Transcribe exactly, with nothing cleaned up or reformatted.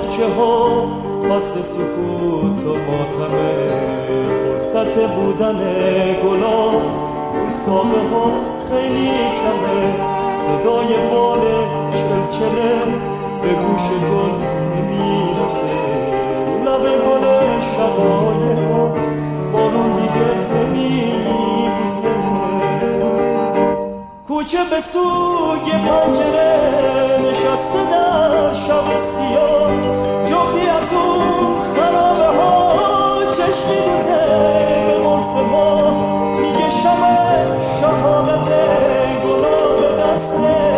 باغچه ها فصل سکوت و ماتمه، فرصت بودن گلا روی ساقه ها خیلی کمه، صدای بال چلچله به گوش گل نمیرسه، لب گل شقایق ها بارون دیگه نمیبوسه. کوچه به سوی پنجره نشسته در شب سیاه، جغدی از اون خرابه ها چشمی دوزه به قرص ما، میگه شب شهادت گلاب دسته